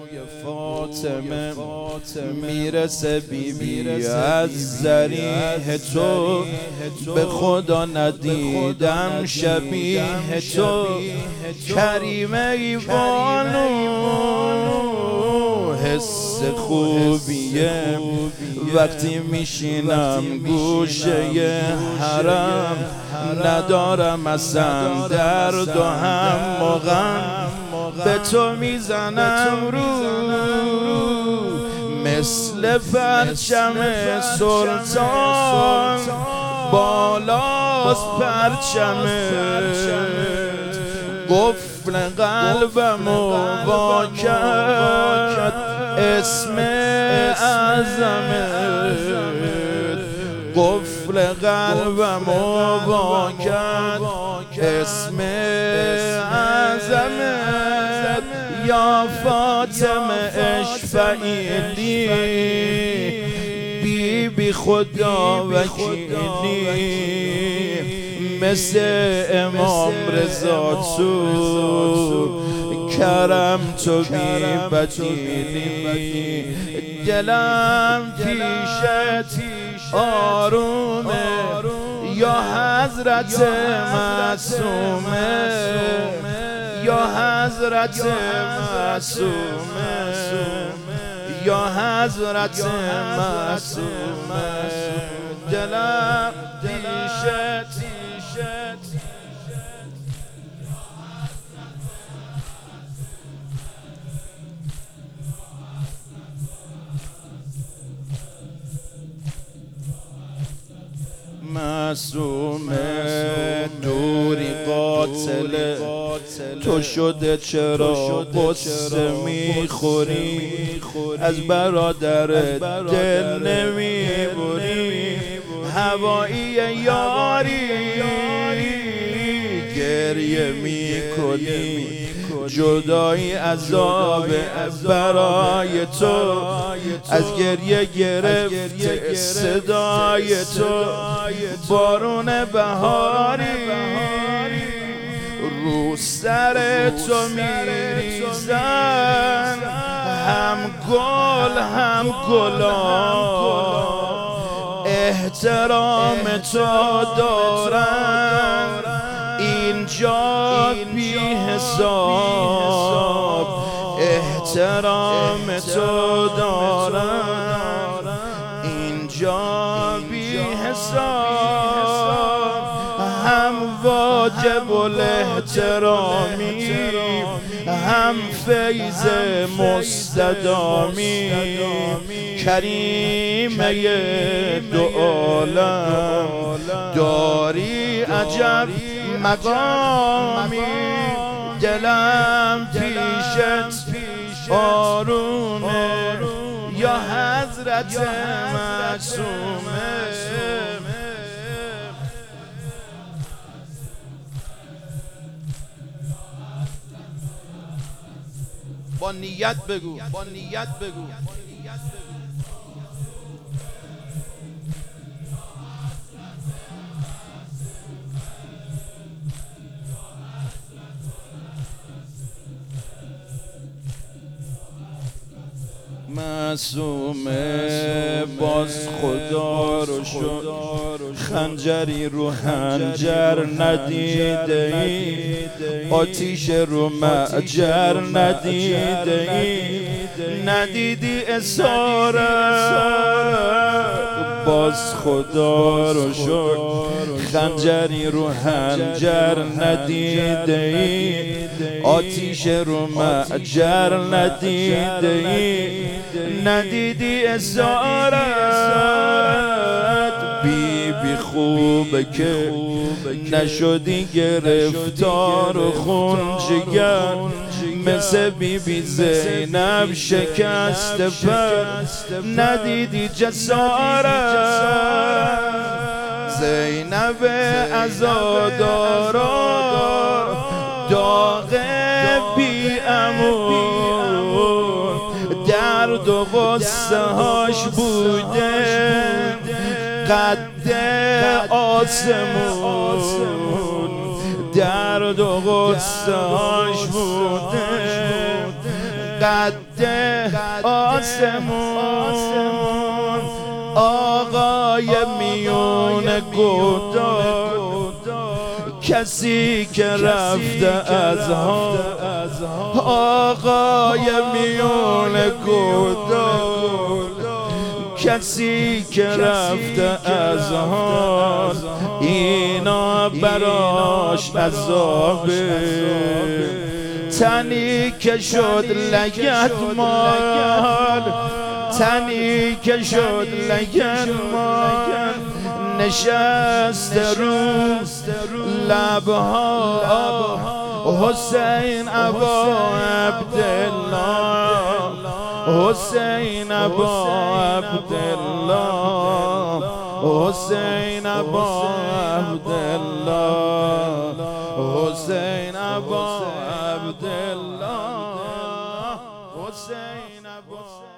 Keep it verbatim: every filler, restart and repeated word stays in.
فاطمه میرسه بی بی از ذریح تو، به خدا ندیدم شبیه تو. کریمه ای بانو حس خوبیه، وقتی میشینم گوشه حرم ندارم اصلا درد و هم و غم، به تو میزنم رو مثل پرچم سلطان، بالاست پرچمت قفل قلبم و واکد اسم اعظمت، قفل قلبم و واکد اسم اعظمت. یا فاطمه اشفعیلی بی بی خدا وکیلی، مثل امام رضا تو کرم تو بی بدیلی. دلم پیشت آرومه یا حضرت معصومه، یا حضرت معصومه، یا حضرت معصومه. دلم پیشت معصومه، دوری قاتله تو شده چرا قصه میخوری، از برادر دل نمیبری. هوایی یاری گریه میکنی، جدایی عذاب برای تو، از گریه گرفت صدای تو. بارون بهاری رو سر تو میریزن، هم گل هم گلان احترام تو دارن اینجا بی حساب، احترام تو دارن اینجا بی حساب. هم واجب الاحترامی، هم فیض مستدامی، کریمه دو عالم داری عجب مقامی. دلم پیشت آرومه یا حضرت معصومه. با نیت بگو، با نیت بگو. معصومه باز خدا رو شد، خنجری رو خنجر ندیده ای، آتیش رو معجر ندیده ای، ندیدی اسارت. باز خدا رو شد، خنجری رو خنجر ندیده ای، آتیش رو معجر ندیده ای، ندیدی اسارت. بی بی خوبه که نشدی گرفتار و خون جگر، مثل بی بی زینب شکست پر ندیدی جسارت. زینب عزادارا داغ بی امون، درد و غصه هاش بوده قد آسمون، درد و غصه هاش بوده قد آسمون آقای میون گدا کسی که رفته از ها آقای میون گدا کسی که رفته از حال اینا براش عذابه تنی که شد لگد مال تنی که شد لگد مال نشست رو لبها حسین ابا عبدالله حسین ابا عبدالله حسین ابا عبدالله حسین ابا عبدالله حسین ابا